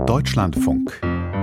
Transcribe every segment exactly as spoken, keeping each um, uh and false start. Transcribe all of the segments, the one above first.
Deutschlandfunk.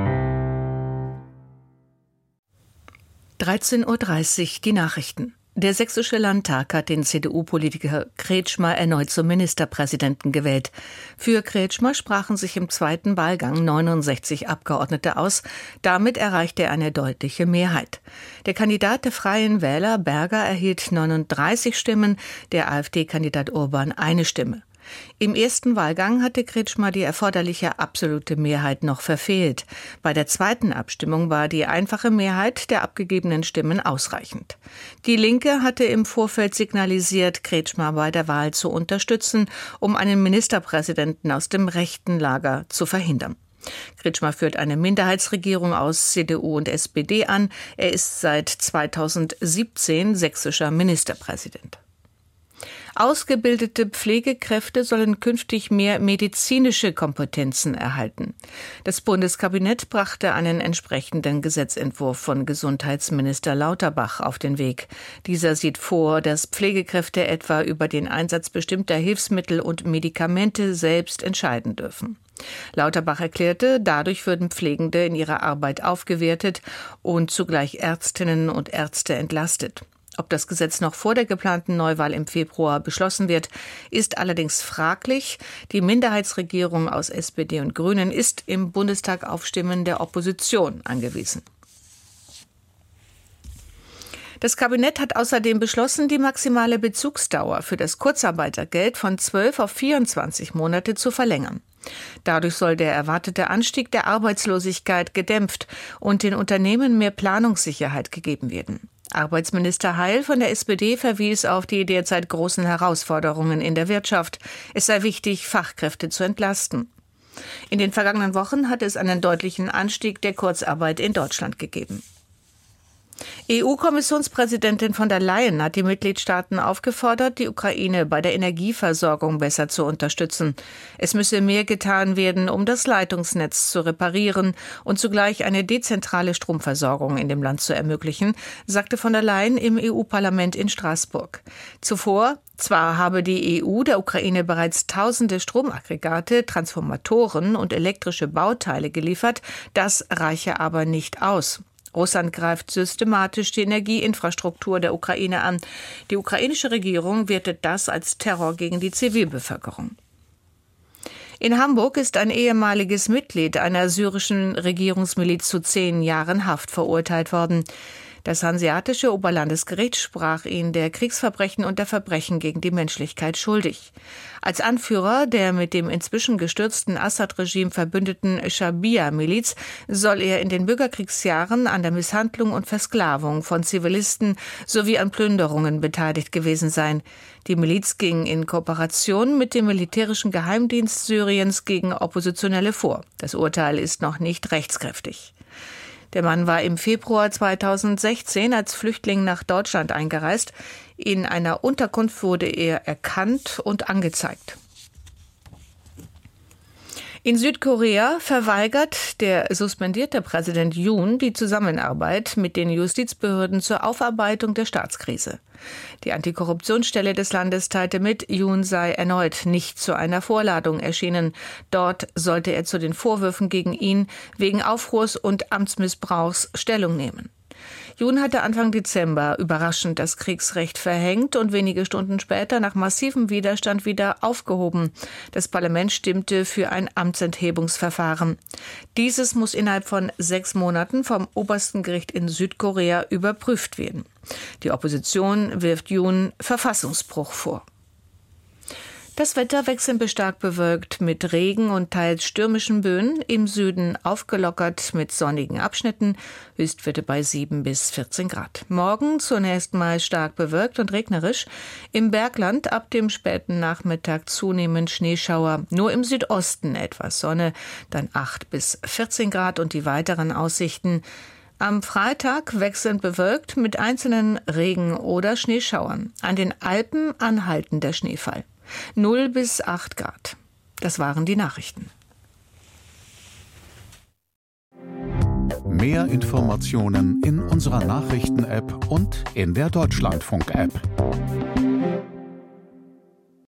dreizehn Uhr dreißig, die Nachrichten. Der Sächsische Landtag hat den C D U-Politiker Kretschmer erneut zum Ministerpräsidenten gewählt. Für Kretschmer sprachen sich im zweiten Wahlgang neunundsechzig Abgeordnete aus. Damit erreichte er eine deutliche Mehrheit. Der Kandidat der Freien Wähler, Berger, erhielt neununddreißig Stimmen, der AfD-Kandidat Urban eine Stimme. Im ersten Wahlgang hatte Kretschmer die erforderliche absolute Mehrheit noch verfehlt. Bei der zweiten Abstimmung war die einfache Mehrheit der abgegebenen Stimmen ausreichend. Die Linke hatte im Vorfeld signalisiert, Kretschmer bei der Wahl zu unterstützen, um einen Ministerpräsidenten aus dem rechten Lager zu verhindern. Kretschmer führt eine Minderheitsregierung aus C D U und S P D an. Er ist seit zweitausendsiebzehn sächsischer Ministerpräsident. Ausgebildete Pflegekräfte sollen künftig mehr medizinische Kompetenzen erhalten. Das Bundeskabinett brachte einen entsprechenden Gesetzentwurf von Gesundheitsminister Lauterbach auf den Weg. Dieser sieht vor, dass Pflegekräfte etwa über den Einsatz bestimmter Hilfsmittel und Medikamente selbst entscheiden dürfen. Lauterbach erklärte, dadurch würden Pflegende in ihrer Arbeit aufgewertet und zugleich Ärztinnen und Ärzte entlastet. Ob das Gesetz noch vor der geplanten Neuwahl im Februar beschlossen wird, ist allerdings fraglich. Die Minderheitsregierung aus S P D und Grünen ist im Bundestag auf Stimmen der Opposition angewiesen. Das Kabinett hat außerdem beschlossen, die maximale Bezugsdauer für das Kurzarbeitergeld von zwölf auf vierundzwanzig Monate zu verlängern. Dadurch soll der erwartete Anstieg der Arbeitslosigkeit gedämpft und den Unternehmen mehr Planungssicherheit gegeben werden. Arbeitsminister Heil von der S P D verwies auf die derzeit großen Herausforderungen in der Wirtschaft. Es sei wichtig, Fachkräfte zu entlasten. In den vergangenen Wochen hat es einen deutlichen Anstieg der Kurzarbeit in Deutschland gegeben. E U-Kommissionspräsidentin von der Leyen hat die Mitgliedstaaten aufgefordert, die Ukraine bei der Energieversorgung besser zu unterstützen. Es müsse mehr getan werden, um das Leitungsnetz zu reparieren und zugleich eine dezentrale Stromversorgung in dem Land zu ermöglichen, sagte von der Leyen im E U-Parlament in Straßburg. Zuvor Zwar habe die E U der Ukraine bereits tausende Stromaggregate, Transformatoren und elektrische Bauteile geliefert, das reiche aber nicht aus. Russland greift systematisch die Energieinfrastruktur der Ukraine an. Die ukrainische Regierung wertet das als Terror gegen die Zivilbevölkerung. In Hamburg ist ein ehemaliges Mitglied einer syrischen Regierungsmiliz zu zehn Jahren Haft verurteilt worden. Das Hanseatische Oberlandesgericht sprach ihn der Kriegsverbrechen und der Verbrechen gegen die Menschlichkeit schuldig. Als Anführer der mit dem inzwischen gestürzten Assad-Regime verbündeten Schabia-Miliz soll er in den Bürgerkriegsjahren an der Misshandlung und Versklavung von Zivilisten sowie an Plünderungen beteiligt gewesen sein. Die Miliz ging in Kooperation mit dem militärischen Geheimdienst Syriens gegen Oppositionelle vor. Das Urteil ist noch nicht rechtskräftig. Der Mann war im Februar zweitausendsechzehn als Flüchtling nach Deutschland eingereist. In einer Unterkunft wurde er erkannt und angezeigt. In Südkorea verweigert der suspendierte Präsident Yoon die Zusammenarbeit mit den Justizbehörden zur Aufarbeitung der Staatskrise. Die Antikorruptionsstelle des Landes teilte mit, Yoon sei erneut nicht zu einer Vorladung erschienen. Dort sollte er zu den Vorwürfen gegen ihn wegen Aufruhrs und Amtsmissbrauchs Stellung nehmen. Yoon hatte Anfang Dezember überraschend das Kriegsrecht verhängt und wenige Stunden später nach massivem Widerstand wieder aufgehoben. Das Parlament stimmte für ein Amtsenthebungsverfahren. Dieses muss innerhalb von sechs Monaten vom obersten Gericht in Südkorea überprüft werden. Die Opposition wirft Yoon Verfassungsbruch vor. Das Wetter wechselnd bis stark bewölkt mit Regen und teils stürmischen Böen, im Süden aufgelockert mit sonnigen Abschnitten, Höchstwerte bei sieben bis vierzehn Grad. Morgen zunächst mal stark bewölkt und regnerisch, im Bergland ab dem späten Nachmittag zunehmend Schneeschauer, nur im Südosten etwas Sonne, dann acht bis vierzehn Grad und die weiteren Aussichten. Am Freitag wechselnd bewölkt mit einzelnen Regen- oder Schneeschauern. An den Alpen anhaltender Schneefall. null bis acht Grad. Das waren die Nachrichten. Mehr Informationen in unserer Nachrichten-App und in der Deutschlandfunk-App.